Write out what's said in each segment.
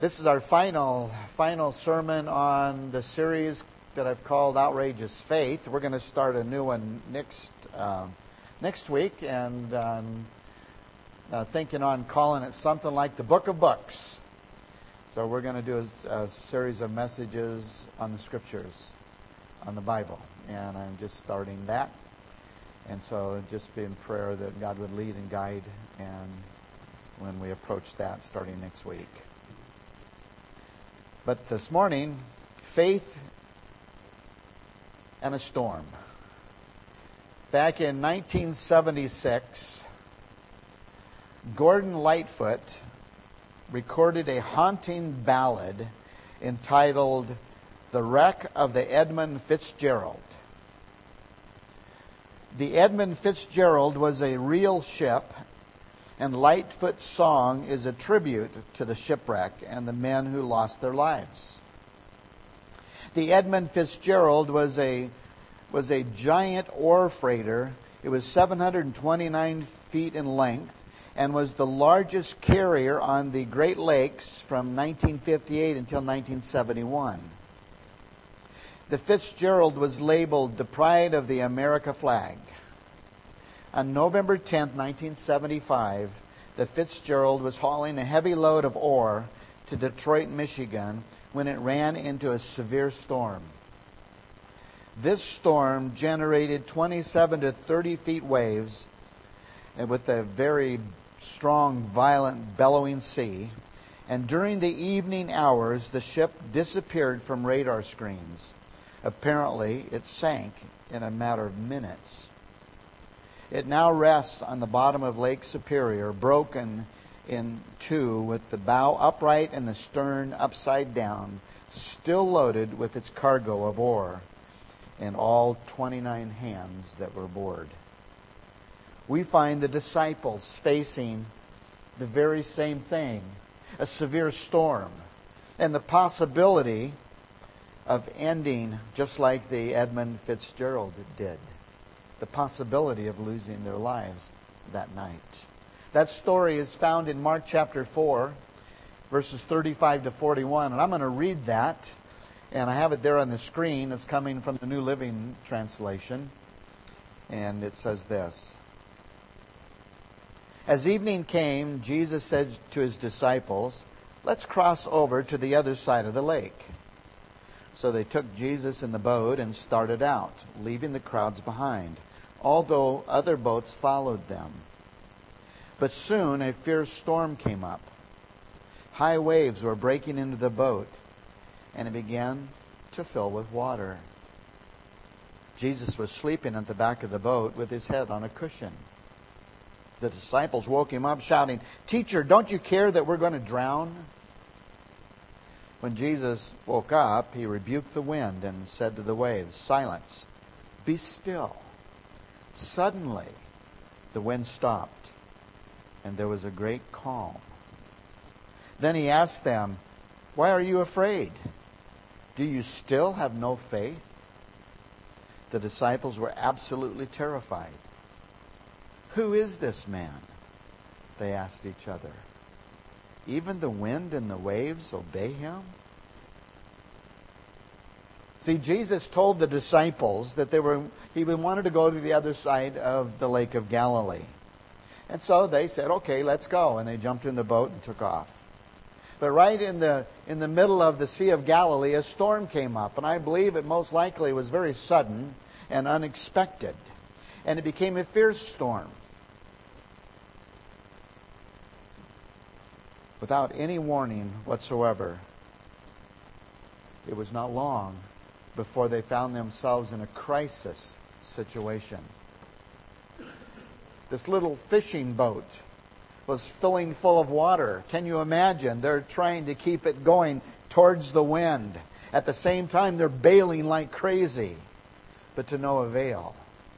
This is our final sermon on the series that I've called Outrageous Faith. We're going to start a new one next week, and thinking on calling it something like the Book of Books. So we're going to do a series of messages on the Scriptures, on the Bible, and I'm just starting that. And so just be in prayer that God would lead and guide, and when we approach that starting next week. But this morning, faith and a storm. Back in 1976, Gordon Lightfoot recorded a haunting ballad entitled "The Wreck of the Edmund Fitzgerald." The Edmund Fitzgerald was a real ship, and Lightfoot's song is a tribute to the shipwreck and the men who lost their lives. The Edmund Fitzgerald was a giant ore freighter. It was 729 feet in length and was the largest carrier on the Great Lakes from 1958 until 1971. The Fitzgerald was labeled the Pride of the America flag. On November 10, 1975, the Fitzgerald was hauling a heavy load of ore to Detroit, Michigan, when it ran into a severe storm. This storm generated 27 to 30 feet waves, and with a very strong, violent, bellowing sea. And during the evening hours, the ship disappeared from radar screens. Apparently, it sank in a matter of minutes. It now rests on the bottom of Lake Superior, broken in two, with the bow upright and the stern upside down, still loaded with its cargo of ore and all 29 hands that were aboard. We find the disciples facing the very same thing, a severe storm, and the possibility of ending just like the Edmund Fitzgerald did. The possibility of losing their lives that night. That story is found in Mark chapter 4, verses 35 to 41. And I'm going to read that, and I have it there on the screen. It's coming from the New Living Translation. And it says this. As evening came, Jesus said to his disciples, "Let's cross over to the other side of the lake." So they took Jesus in the boat and started out, leaving the crowds behind, although other boats followed them. But soon a fierce storm came up. High waves were breaking into the boat, and it began to fill with water. Jesus was sleeping at the back of the boat with his head on a cushion. The disciples woke him up, shouting, "Teacher, don't you care that we're going to drown?" When Jesus woke up, he rebuked the wind and said to the waves, "Silence, be still." Suddenly, the wind stopped, and there was a great calm. Then he asked them, "Why are you afraid? Do you still have no faith?" The disciples were absolutely terrified. "Who is this man?" they asked each other. "Even the wind and the waves obey him?" See, Jesus told the disciples that he wanted to go to the other side of the Lake of Galilee. And so they said, "Okay, let's go." And they jumped in the boat and took off. But right in the middle of the Sea of Galilee, a storm came up. And I believe it most likely was very sudden and unexpected. And it became a fierce storm. Without any warning whatsoever. It was not long before they found themselves in a crisis situation. This little fishing boat was filling full of water. Can you imagine? They're trying to keep it going towards the wind. At the same time, they're bailing like crazy, but to no avail.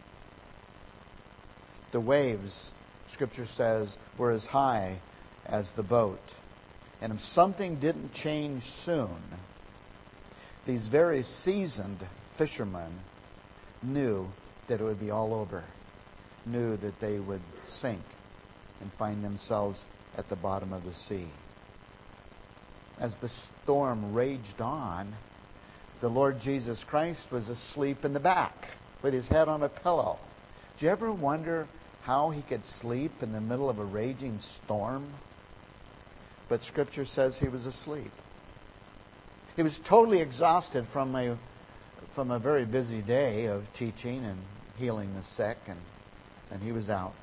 The waves, Scripture says, were as high as the boat. And if something didn't change soon, these very seasoned fishermen knew that it would be all over, knew that they would sink and find themselves at the bottom of the sea. as the storm raged on, the Lord Jesus Christ was asleep in the back with his head on a pillow. Do you ever wonder how he could sleep in the middle of a raging storm? But Scripture says he was asleep. He was totally exhausted from a very busy day of teaching and healing the sick, and he was out.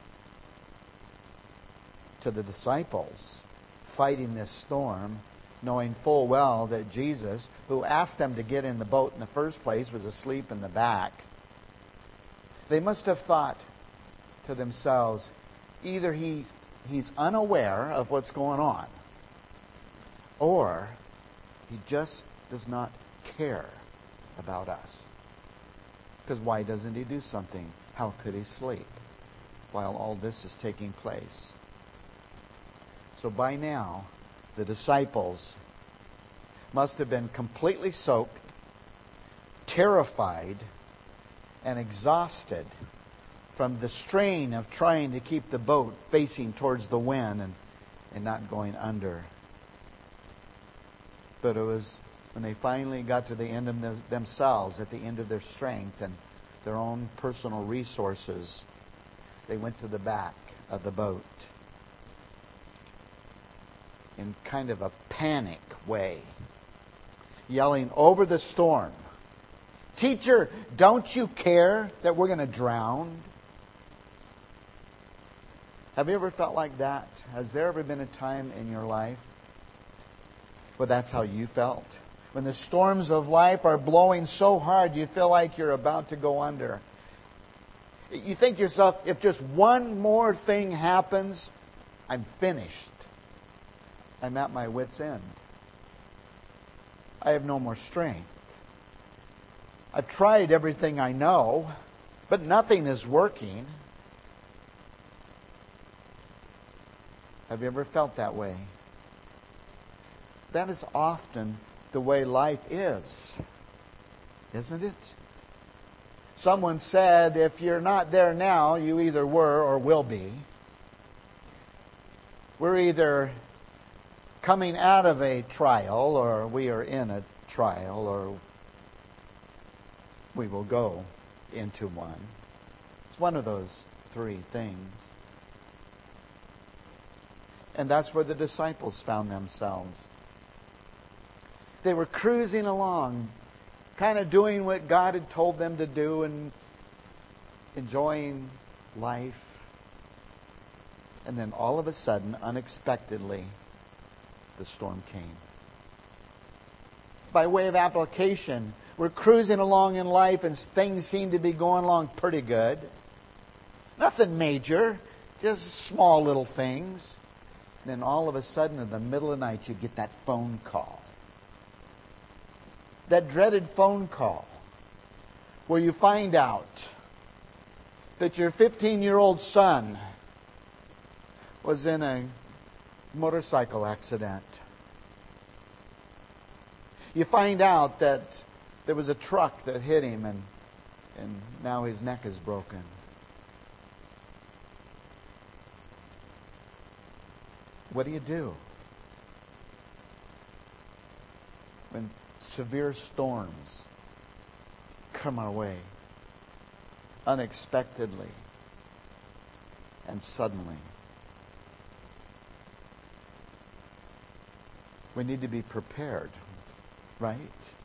To the disciples, fighting this storm, knowing full well that Jesus, who asked them to get in the boat in the first place, was asleep in the back. They must have thought to themselves, either he's unaware of what's going on, or he just does not care about us. Because why doesn't he do something? How could he sleep while all this is taking place? So by now, the disciples must have been completely soaked, terrified, and exhausted from the strain of trying to keep the boat facing towards the wind and not going under. But it was when they finally got to the end of themselves, at the end of their strength and their own personal resources, they went to the back of the boat in kind of a panic way, yelling over the storm, "Teacher, don't you care that we're going to drown?" Have you ever felt like that? Has there ever been a time in your life where that's how you felt? When the storms of life are blowing so hard, you feel like you're about to go under. You think to yourself, if just one more thing happens, I'm finished. I'm at my wit's end. I have no more strength. I've tried everything I know, but nothing is working. Have you ever felt that way? That is often the way life is, isn't it? Someone said, if you're not there now, you either were or will be. We're either coming out of a trial, or we are in a trial, or we will go into one. It's one of those three things. And that's where the disciples found themselves. They were cruising along, kind of doing what God had told them to do and enjoying life. And then all of a sudden, unexpectedly, the storm came. By way of application, we're cruising along in life and things seem to be going along pretty good. Nothing major, just small little things. And then all of a sudden, in the middle of the night, you get that phone call. That dreaded phone call where you find out that your 15-year-old son was in a motorcycle accident. You find out that there was a truck that hit him and now his neck is broken. What do? When severe storms come our way, unexpectedly and suddenly. We need to be prepared, right?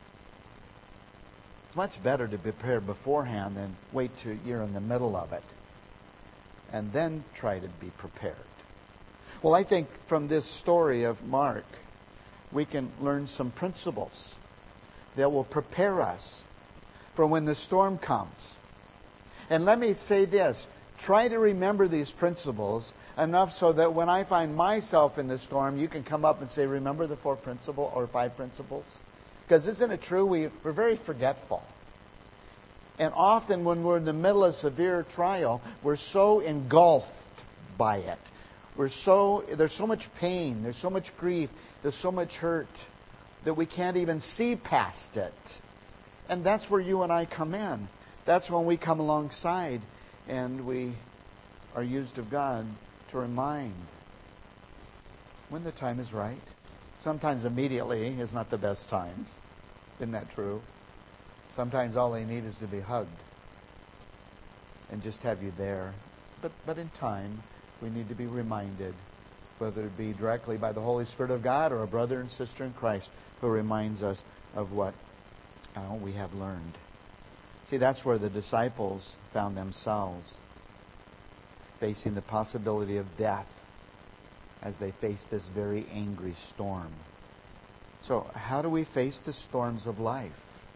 It's much better to be prepared beforehand than wait till you're in the middle of it and then try to be prepared. Well, I think from this story of Mark, we can learn some principles that will prepare us for when the storm comes. And let me say this, try to remember these principles enough so that when I find myself in the storm, you can come up and say, remember the 4 principles or 5 principles? Because isn't it true? We're very forgetful. And often when we're in the middle of severe trial, we're so engulfed by it. There's so much pain, there's so much grief, there's so much hurt that we can't even see past it. And that's where you and I come in. That's when we come alongside and we are used of God to remind when the time is right. Sometimes immediately is not the best time. Isn't that true? Sometimes all they need is to be hugged and just have you there. But in time, we need to be reminded, whether it be directly by the Holy Spirit of God or a brother and sister in Christ who reminds us of what we have learned. See, that's where the disciples found themselves, facing the possibility of death as they faced this very angry storm. So, how do we face the storms of life?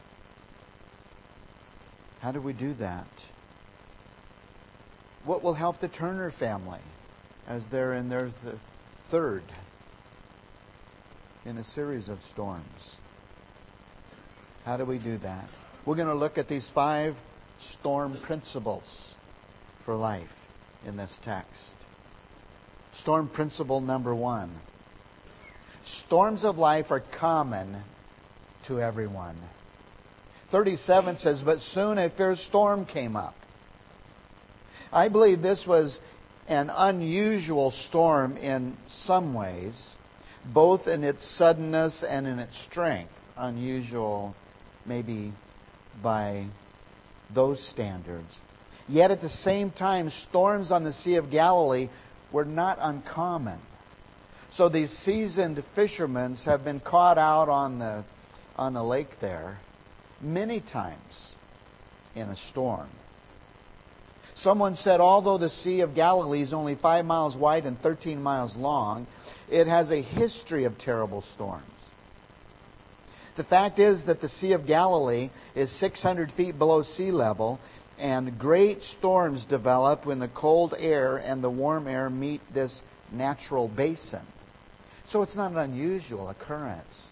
How do we do that? What will help the Turner family as they're in their third in a series of storms? How do we do that? We're going to look at these 5 storm principles for life in this text. Storm principle number 1. Storms of life are common to everyone. 37 says, but soon a fierce storm came up. I believe this was an unusual storm in some ways, both in its suddenness and in its strength. Unusual maybe by those standards. Yet at the same time, storms on the Sea of Galilee were not uncommon. So these seasoned fishermen have been caught out on the lake there many times in a storm. Someone said, although the Sea of Galilee is only 5 miles wide and 13 miles long, it has a history of terrible storms. The fact is that the Sea of Galilee is 600 feet below sea level, and great storms develop when the cold air and the warm air meet this natural basin. So it's not an unusual occurrence.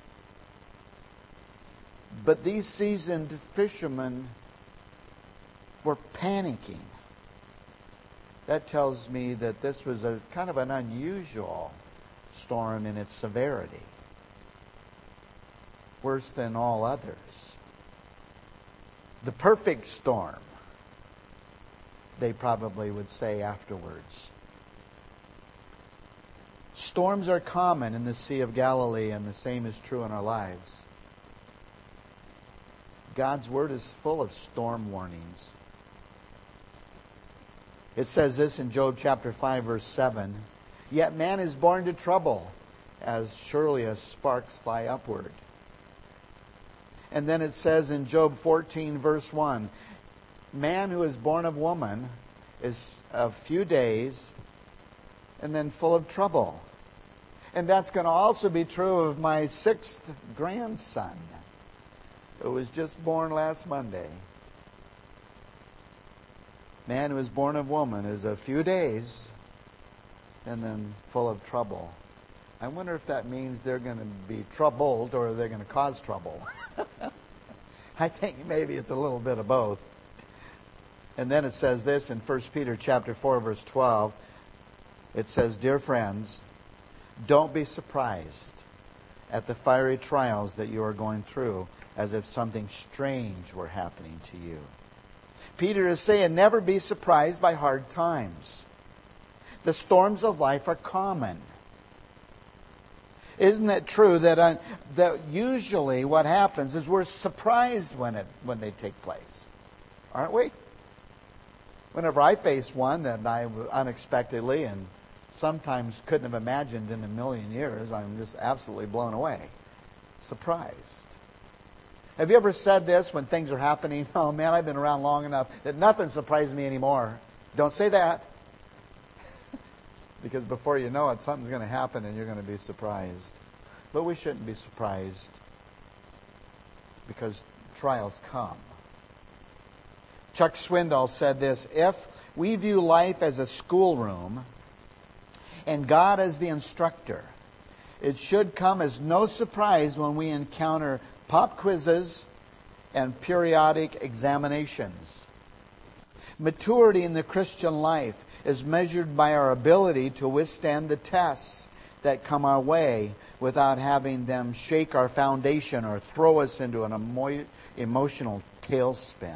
But these seasoned fishermen were panicking. That tells me that this was a kind of an unusual storm in its severity. Worse than all others. The perfect storm, they probably would say afterwards. Storms are common in the Sea of Galilee, and the same is true in our lives. God's Word is full of storm warnings. It says this in Job chapter 5, verse 7. Yet man is born to trouble, as surely as sparks fly upward. And then it says in Job 14, verse 1, man who is born of woman is a few days and then full of trouble. And that's going to also be true of my 6th grandson, who was just born last Monday. Man who is born of woman is a few days and then full of trouble. I wonder if that means they're going to be troubled or they're going to cause trouble. I think maybe it's a little bit of both. And then it says this in 1 Peter chapter 4, verse 12. It says, dear friends, don't be surprised at the fiery trials that you are going through, as if something strange were happening to you. Peter is saying, never be surprised by hard times. The storms of life are common. Isn't it true that usually what happens is we're surprised when they take place? Aren't we? Whenever I face one that I unexpectedly and sometimes couldn't have imagined in a million years, I'm just absolutely blown away. Surprised. Have you ever said this when things are happening? Oh man, I've been around long enough that nothing surprises me anymore. Don't say that. Because before you know it, something's going to happen and you're going to be surprised. But we shouldn't be surprised because trials come. Chuck Swindoll said this, if we view life as a schoolroom and God as the instructor, it should come as no surprise when we encounter pop quizzes and periodic examinations. Maturity in the Christian life is measured by our ability to withstand the tests that come our way without having them shake our foundation or throw us into an emotional tailspin.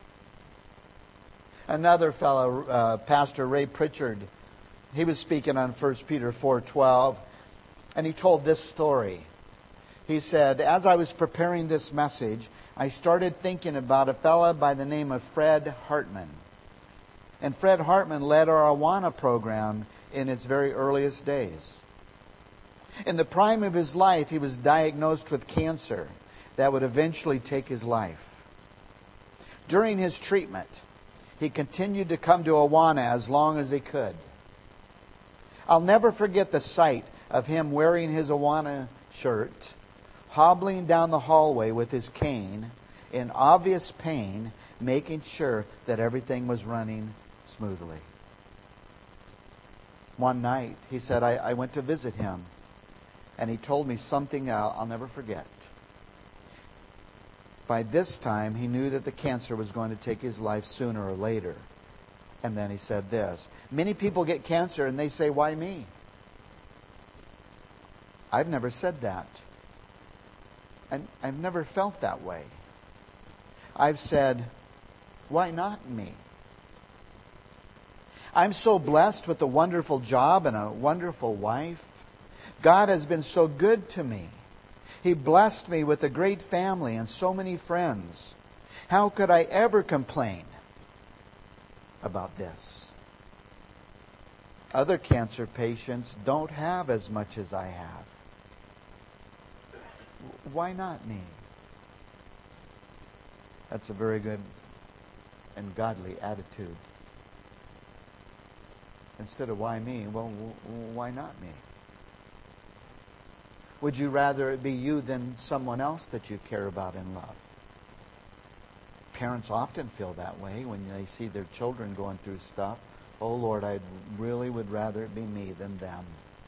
Another fellow, Pastor Ray Pritchard, he was speaking on 1 Peter 4:12. And he told this story. He said, as I was preparing this message, I started thinking about a fella by the name of Fred Hartman. And Fred Hartman led our Awana program in its very earliest days. In the prime of his life, he was diagnosed with cancer that would eventually take his life. During his treatment, he continued to come to Awana as long as he could. I'll never forget the sight of him wearing his Awana shirt, hobbling down the hallway with his cane, in obvious pain, making sure that everything was running smoothly. One night, he said, I went to visit him, and he told me something I'll never forget. By this time, he knew that the cancer was going to take his life sooner or later. And then he said this, many people get cancer and they say, why me? I've never said that. And I've never felt that way. I've said, why not me? I'm so blessed with a wonderful job and a wonderful wife. God has been so good to me. He blessed me with a great family and so many friends. How could I ever complain about this? Other cancer patients don't have as much as I have. Why not me? That's a very good and godly attitude. Instead of why me, well, why not me? Would you rather it be you than someone else that you care about and love? Parents often feel that way when they see their children going through stuff. Oh Lord, I really would rather it be me than them.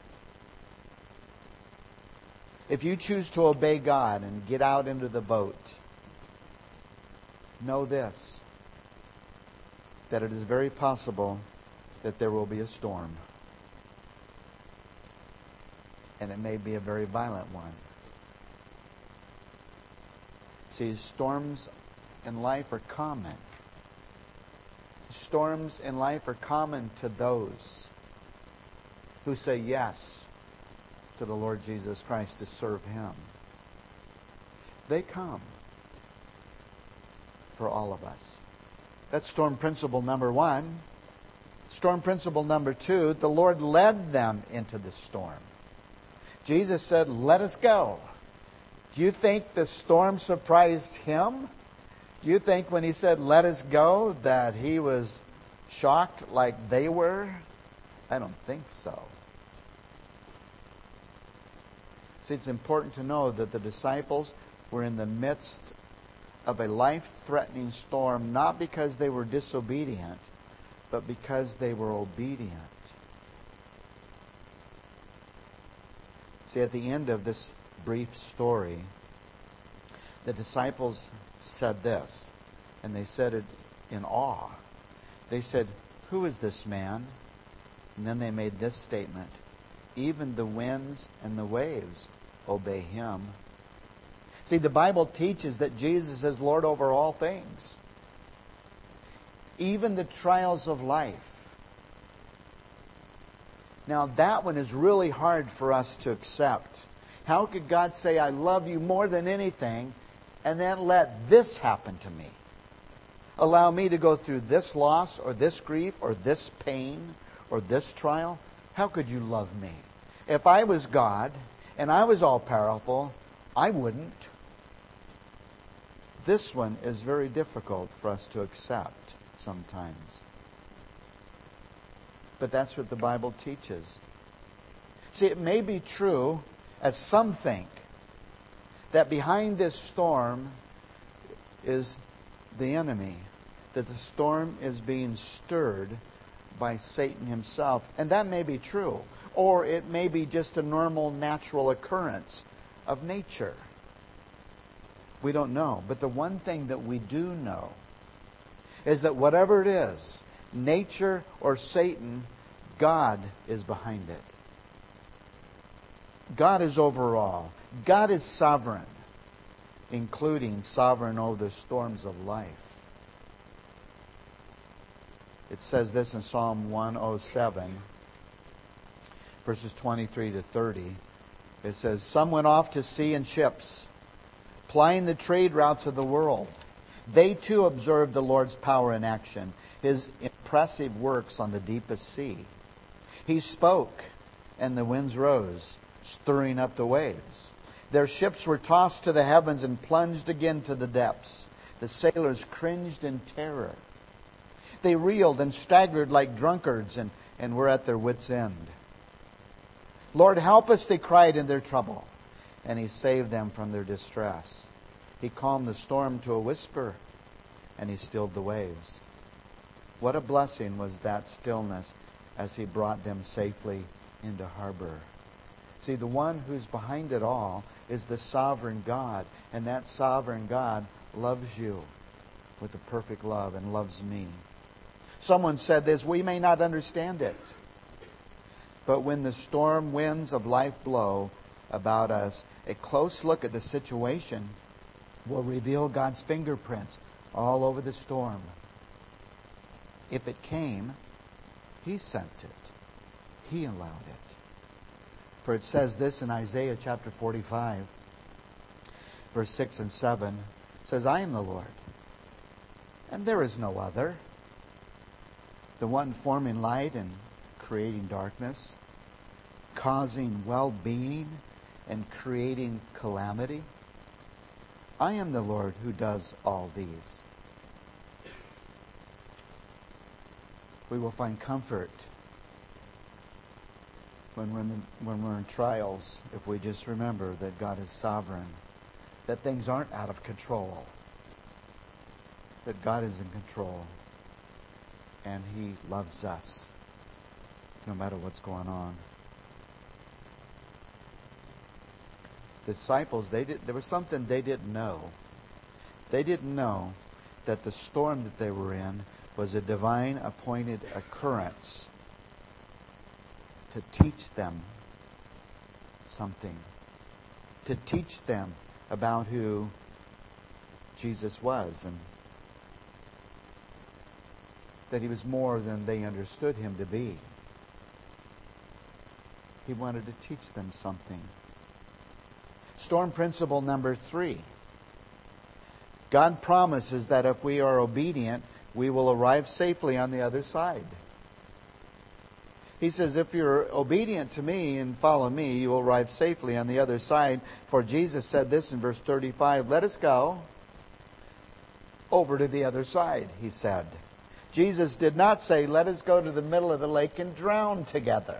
If you choose to obey God and get out into the boat, know this, that it is very possible that there will be a storm. And it may be a very violent one. See, storms in life are common. Storms in life are common to those who say yes to the Lord Jesus Christ to serve Him. They come for all of us. That's storm principle number 1. Storm principle number 2, the Lord led them into the storm. Jesus said, let us go. Do you think the storm surprised Him? Do you think when He said, let us go, that He was shocked like they were? I don't think so. See, it's important to know that the disciples were in the midst of a life-threatening storm, not because they were disobedient, but because they were obedient. See, at the end of this brief story, the disciples said this, and they said it in awe. They said, who is this man? And then they made this statement, even the winds and the waves obey Him. See, the Bible teaches that Jesus is Lord over all things. Even the trials of life. Now that one is really hard for us to accept. How could God say, I love you more than anything, and then let this happen to me? Allow me to go through this loss, or this grief, or this pain, or this trial? How could you love me? If I was God, and I was all-powerful, I wouldn't. This one is very difficult for us to accept sometimes. But that's what the Bible teaches. See, it may be true, as some think, that behind this storm is the enemy, that the storm is being stirred by Satan himself. And that may be true. Or it may be just a normal, natural occurrence of nature. We don't know. But the one thing that we do know is that whatever it is, nature or Satan, God is behind it. God is over all. God is sovereign, including sovereign over the storms of life. It says this in Psalm 107, verses 23 to 30. It says, some went off to sea in ships, plying the trade routes of the world. They too observed the Lord's power in action, His impressive works on the deepest sea. He spoke, and the winds rose, stirring up the waves. Their ships were tossed to the heavens and plunged again to the depths. The sailors cringed in terror. They reeled and staggered like drunkards and were at their wits' end. Lord, help us, they cried in their trouble, and He saved them from their distress. He calmed the storm to a whisper, and He stilled the waves. What a blessing was that stillness as He brought them safely into harbor. See, the one who's behind it all is the sovereign God, and that sovereign God loves you with a perfect love and loves me. Someone said this, we may not understand it, but when the storm winds of life blow about us, a close look at the situation will reveal God's fingerprints all over the storm. If it came, He sent it. He allowed it. For it says this in Isaiah chapter 45, verse 6 and 7. It says, I am the Lord, and there is no other. The one forming light and creating darkness, causing well-being and creating calamity. I am the Lord who does all these. We will find comfort when we're in trials if we just remember that God is sovereign, that things aren't out of control, that God is in control, and He loves us no matter what's going on. The disciples, there was something they didn't know. They didn't know that the storm that they were in was a divine appointed occurrence to teach them something, to teach them about who Jesus was, and that He was more than they understood Him to be. He wanted to teach them something. Storm principle number 3. God promises that if we are obedient, we will arrive safely on the other side. He says, if you're obedient to me and follow me, you will arrive safely on the other side. For Jesus said this in verse 35, let us go over to the other side, He said. Jesus did not say, let us go to the middle of the lake and drown together.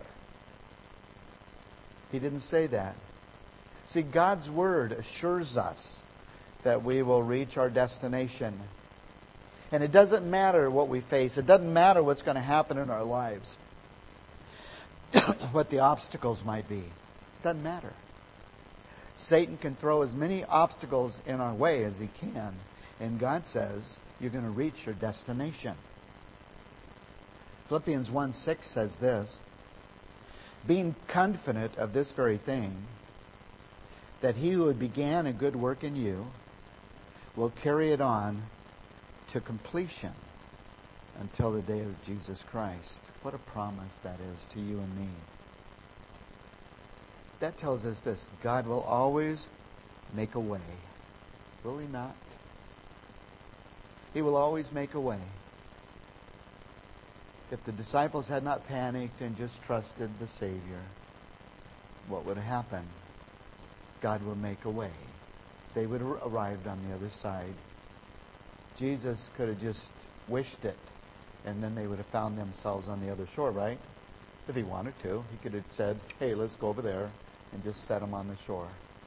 He didn't say that. See, God's Word assures us that we will reach our destination. And it doesn't matter what we face. It doesn't matter what's going to happen in our lives. What the obstacles might be. It doesn't matter. Satan can throw as many obstacles in our way as he can. And God says, you're going to reach your destination. Philippians 1:6 says this, being confident of this very thing, that He who began a good work in you will carry it on to completion until the day of Jesus Christ. What a promise that is to you and me. That tells us this, God will always make a way. Will He not? He will always make a way. If the disciples had not panicked and just trusted the Savior, what would have happened? God would make a way. They would have arrived on the other side. Jesus could have just wished it, and then they would have found themselves on the other shore, right? If He wanted to. He could have said, hey, let's go over there, and just set them on the shore.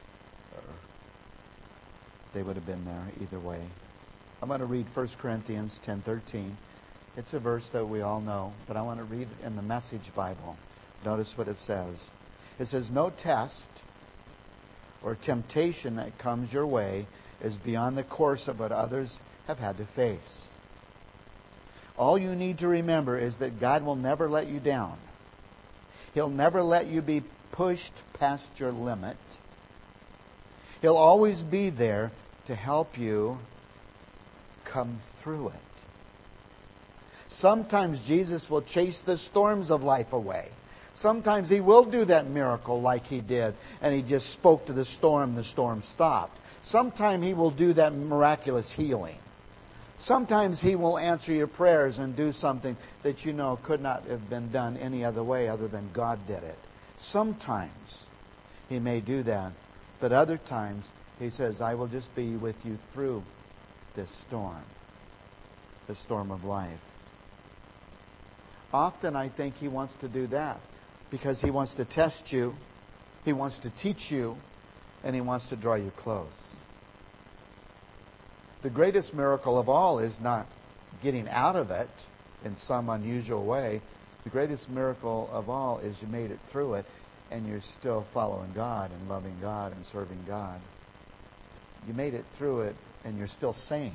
They would have been there either way. I'm going to read 1 Corinthians 10:13. It's a verse that we all know, but I want to read it in the Message Bible. Notice what it says. It says, no test or temptation that comes your way is beyond the course of what others have had to face. All you need to remember is that God will never let you down. He'll never let you be pushed past your limit. He'll always be there to help you come through it. Sometimes Jesus will chase the storms of life away. Sometimes He will do that miracle like He did, and He just spoke to the storm stopped. Sometimes He will do that miraculous healing. Sometimes He will answer your prayers and do something that you know could not have been done any other way other than God did it. Sometimes He may do that, but other times He says, I will just be with you through this storm, the storm of life. Often I think He wants to do that because He wants to test you, He wants to teach you, and He wants to draw you close. The greatest miracle of all is not getting out of it in some unusual way. The greatest miracle of all is you made it through it and you're still following God and loving God and serving God. You made it through it and you're still sane.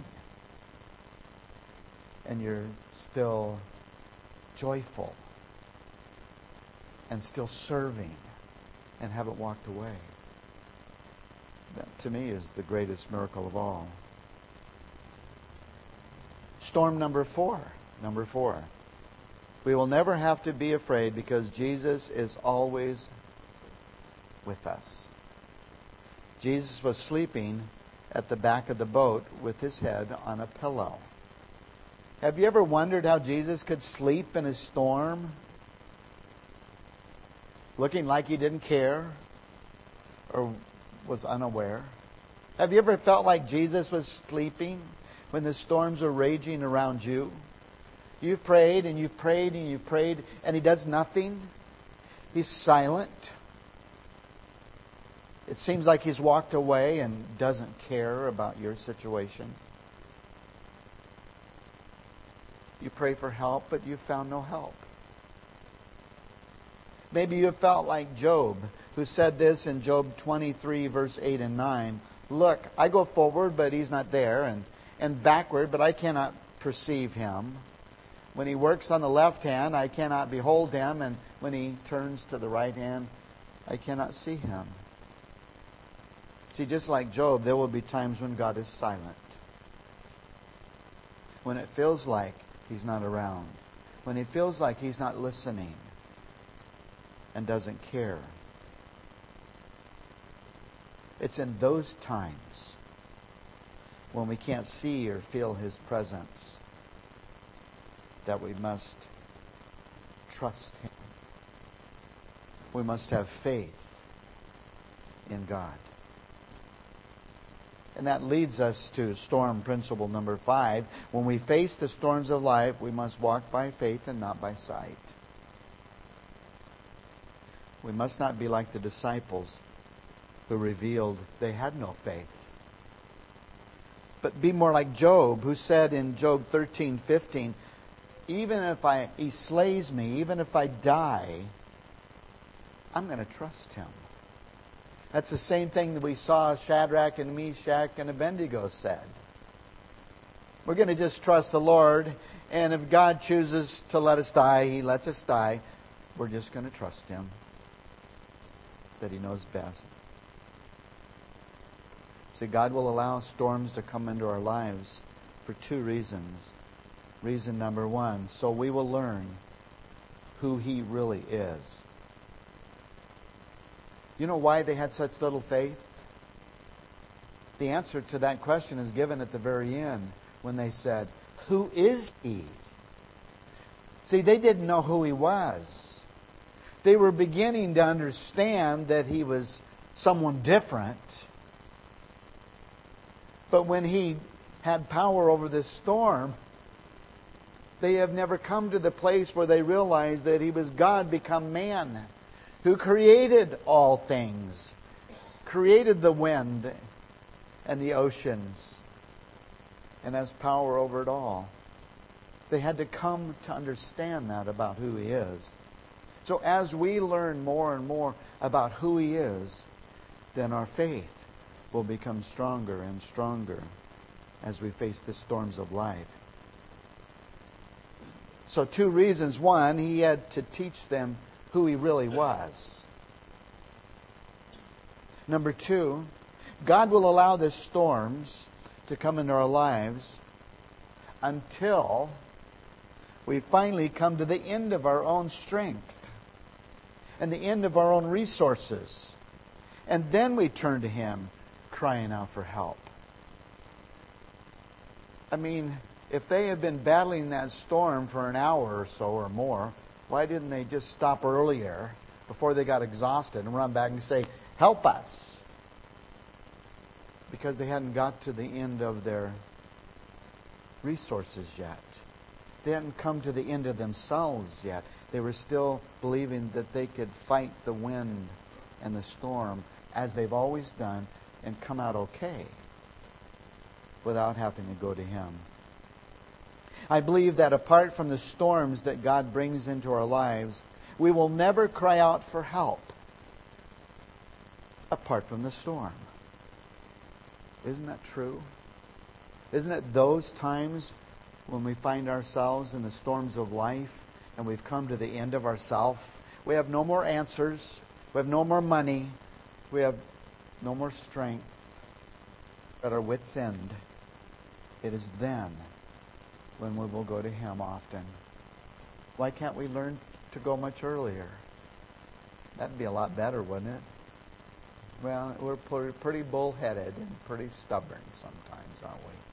And you're still joyful. And still serving. And haven't walked away. That, to me, is the greatest miracle of all. Storm number 4. Number 4. We will never have to be afraid because Jesus is always with us. Jesus was sleeping at the back of the boat with His head on a pillow. Have you ever wondered how Jesus could sleep in a storm? Looking like He didn't care or was unaware. Have you ever felt like Jesus was sleeping when the storms are raging around you? You've prayed and you've prayed and you've prayed and He does nothing. He's silent. It seems like He's walked away and doesn't care about your situation. You pray for help, but you've found no help. Maybe you have felt like Job, who said this in Job 23, verse 8 and 9. Look, I go forward, but He's not there, and backward, but I cannot perceive Him. When He works on the left hand, I cannot behold Him, and when He turns to the right hand, I cannot see Him. See, just like Job, there will be times when God is silent. When it feels like He's not around. When it feels like He's not listening and doesn't care. It's in those times when we can't see or feel His presence that we must trust Him. We must have faith in God. And that leads us to storm principle number 5. When we face the storms of life, we must walk by faith and not by sight. We must not be like the disciples who revealed they had no faith. But be more like Job, who said in Job 13:15, even if He slays me, even if I die, I'm going to trust Him. That's the same thing that we saw Shadrach and Meshach and Abednego said. We're going to just trust the Lord, and if God chooses to let us die, He lets us die. We're just going to trust Him, that He knows best. See, God will allow storms to come into our lives for 2 reasons. Reason number 1, so we will learn who He really is. You know why they had such little faith? The answer to that question is given at the very end when they said, who is He? See, they didn't know who He was. They were beginning to understand that He was someone different. But when He had power over this storm, they have never come to the place where they realized that He was God become man, who created all things, created the wind and the oceans, and has power over it all. They had to come to understand that about who He is. So as we learn more and more about who He is, then our faith will become stronger and stronger as we face the storms of life. So 2 reasons. 1, He had to teach them who He really was. Number 2, God will allow the storms to come into our lives until we finally come to the end of our own strength. and the end of our own resources. And then we turn to Him, crying out for help. I mean, if they had been battling that storm for an hour or so or more, why didn't they just stop earlier before they got exhausted and run back and say, help us? Because they hadn't got to the end of their resources yet. They hadn't come to the end of themselves yet. They were still believing that they could fight the wind and the storm as they've always done and come out okay without having to go to Him. I believe that apart from the storms that God brings into our lives, we will never cry out for help apart from the storm. Isn't that true? Isn't it those times when we find ourselves in the storms of life and we've come to the end of ourselves? We have no more answers. We have no more money. We have no more strength. At our wits' end, it is then when we will go to Him often. Why can't we learn to go much earlier? That'd be a lot better, wouldn't it? Well, we're pretty bullheaded and pretty stubborn sometimes, aren't we?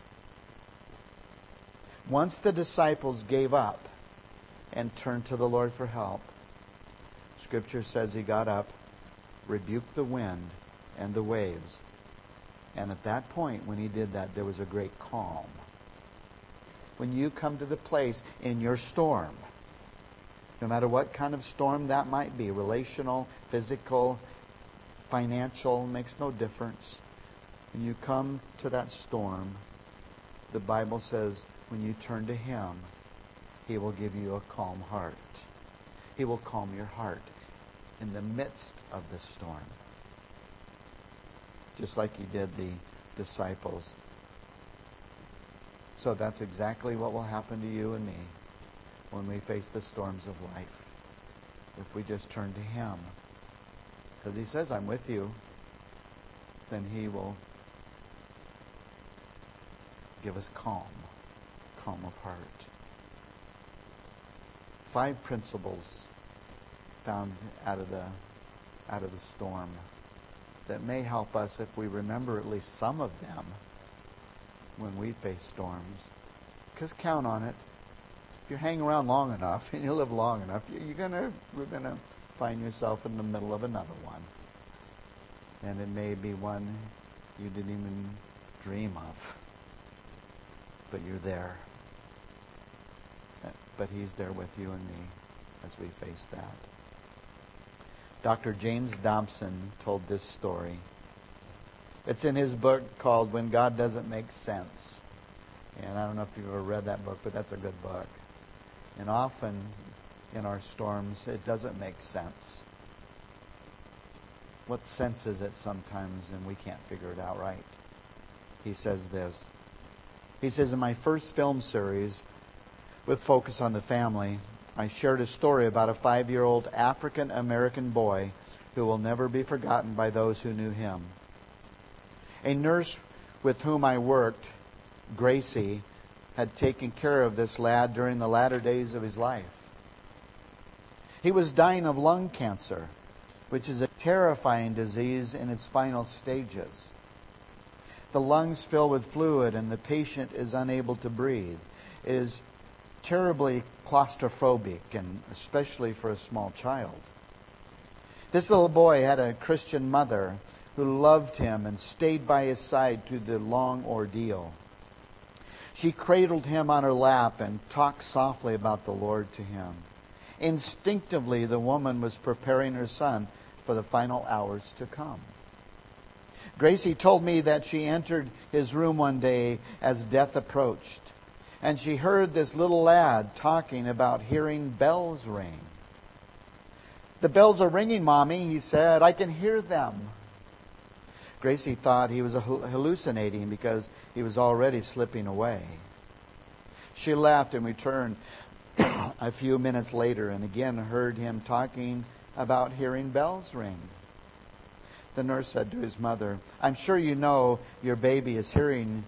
Once the disciples gave up and turned to the Lord for help, Scripture says He got up, rebuked the wind and the waves. And at that point, when He did that, there was a great calm. When you come to the place in your storm, no matter what kind of storm that might be, relational, physical, financial, makes no difference. When you come to that storm, the Bible says when you turn to Him, He will give you a calm heart. He will calm your heart in the midst of the storm. Just like He did the disciples. So that's exactly what will happen to you and me when we face the storms of life. If we just turn to Him. Because He says, I'm with you. Then He will give us calm of heart. 5 principles found out of the storm that may help us if we remember at least some of them when we face storms. Because count on it, if you hang around long enough and you live long enough, you're gonna find yourself in the middle of another one. And it may be one you didn't even dream of. But you're there. But He's there with you and me as we face that. Dr. James Dobson told this story. It's in his book called When God Doesn't Make Sense. And I don't know if you've ever read that book, but that's a good book. And often in our storms, it doesn't make sense. What sense is it sometimes, and we can't figure it out right? He says this. He says, in my first film series, with focus on the family, I shared a story about a 5-year-old African-American boy who will never be forgotten by those who knew him. A nurse with whom I worked, Gracie, had taken care of this lad during the latter days of his life. He was dying of lung cancer, which is a terrifying disease in its final stages. The lungs fill with fluid and the patient is unable to breathe. It is terribly claustrophobic, and especially for a small child. This little boy had a Christian mother who loved him and stayed by his side through the long ordeal. She cradled him on her lap and talked softly about the Lord to him. Instinctively, the woman was preparing her son for the final hours to come. Gracie told me that she entered his room one day as death approached, and she heard this little lad talking about hearing bells ring. "The bells are ringing, Mommy," he said. "I can hear them." Gracie thought he was hallucinating because he was already slipping away. She left and returned a few minutes later and again heard him talking about hearing bells ring. The nurse said to his mother, "I'm sure you know your baby is hearing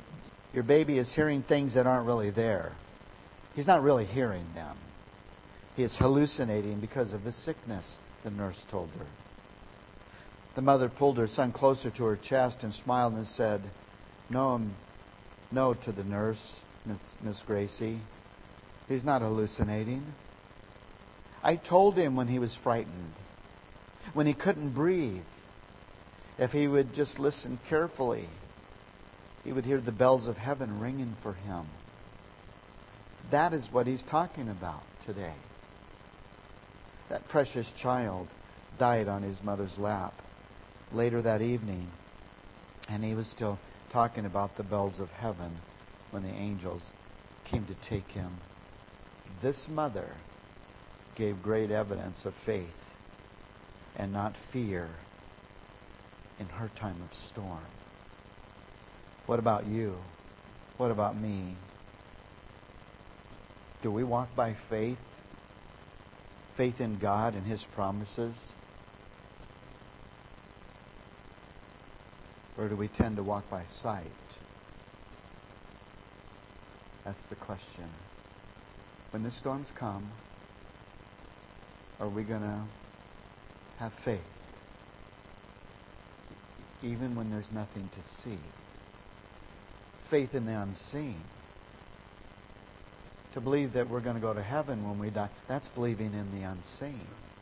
your baby is hearing things that aren't really there. He's not really hearing them." He is hallucinating because of the sickness, the nurse told her. The mother pulled her son closer to her chest and smiled and said, No to the nurse, Miss Gracie. He's not hallucinating. I told him when he was frightened, when he couldn't breathe, if he would just listen carefully, he would hear the bells of heaven ringing for him. That is what he's talking about today. That precious child died on his mother's lap later that evening, and he was still talking about the bells of heaven when the angels came to take him. This mother gave great evidence of faith and not fear in her time of storm. What about you? What about me? Do we walk by faith? Faith in God and His promises? Or do we tend to walk by sight? That's the question. When the storms come, are we going to have faith? Even when there's nothing to see. Faith in the unseen. To believe that we're going to go to heaven when we die, that's believing in the unseen.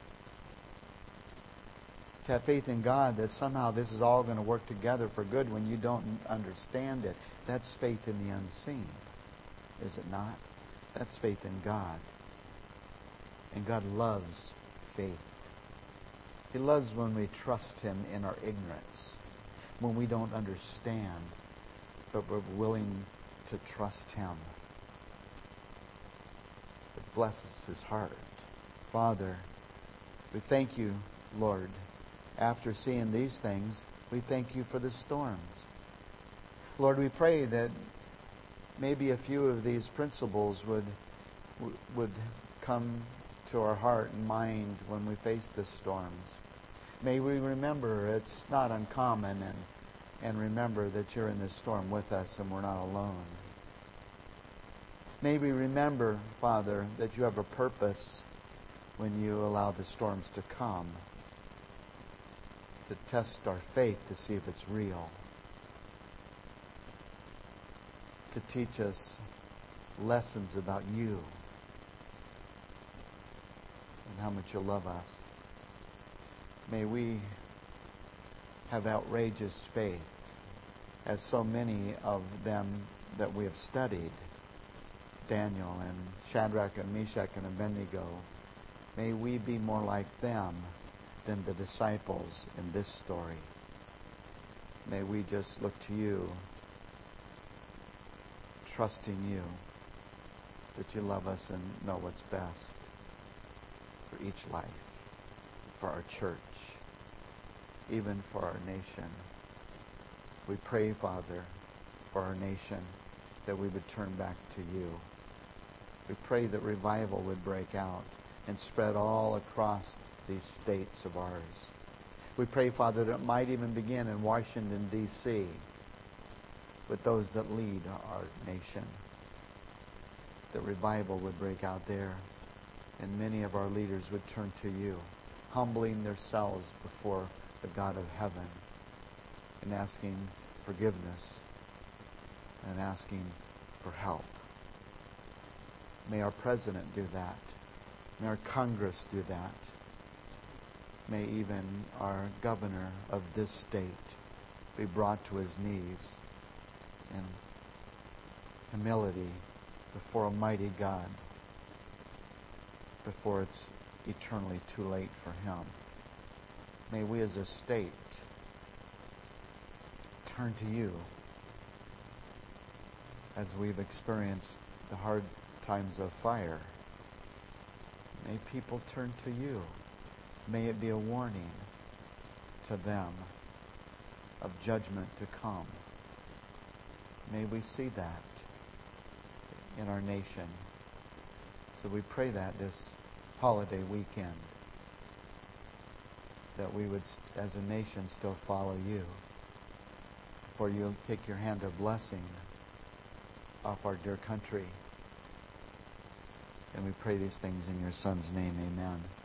To have faith in God that somehow this is all going to work together for good when you don't understand it, that's faith in the unseen. Is it not? That's faith in God. And God loves faith. He loves when we trust Him in our ignorance, when we don't understand, but we're willing to trust Him. It blesses His heart. Father, we thank You, Lord. After seeing these things, we thank You for the storms. Lord, we pray that maybe a few of these principles would come to our heart and mind when we face the storms. May we remember it's not uncommon, and remember that You're in this storm with us and we're not alone. May we remember, Father, that You have a purpose when You allow the storms to come, to test our faith to see if it's real, to teach us lessons about You and how much You love us. May we have outrageous faith, as so many of them that we have studied, Daniel and Shadrach and Meshach and Abednego. May we be more like them than the disciples in this story. May we just look to You, trusting You, that You love us and know what's best for each life, for our church, even for our nation. We pray, Father, for our nation, that we would turn back to You. We pray that revival would break out and spread all across these states of ours. We pray, Father, that it might even begin in Washington, D.C., with those that lead our nation. That revival would break out there, and many of our leaders would turn to You, humbling themselves before the God of heaven and asking forgiveness and asking for help. May our president do that. May our Congress do that. May even our governor of this state be brought to his knees in humility before a mighty God, before it's eternally too late for him. May we as a state turn to You as we've experienced the hard times of fire. May people turn to You. May it be a warning to them of judgment to come. May we see that in our nation. So we pray that this holiday weekend, that we would, as a nation, still follow You, for You'll take Your hand of blessing off our dear country. And we pray these things in your Son's name. Amen.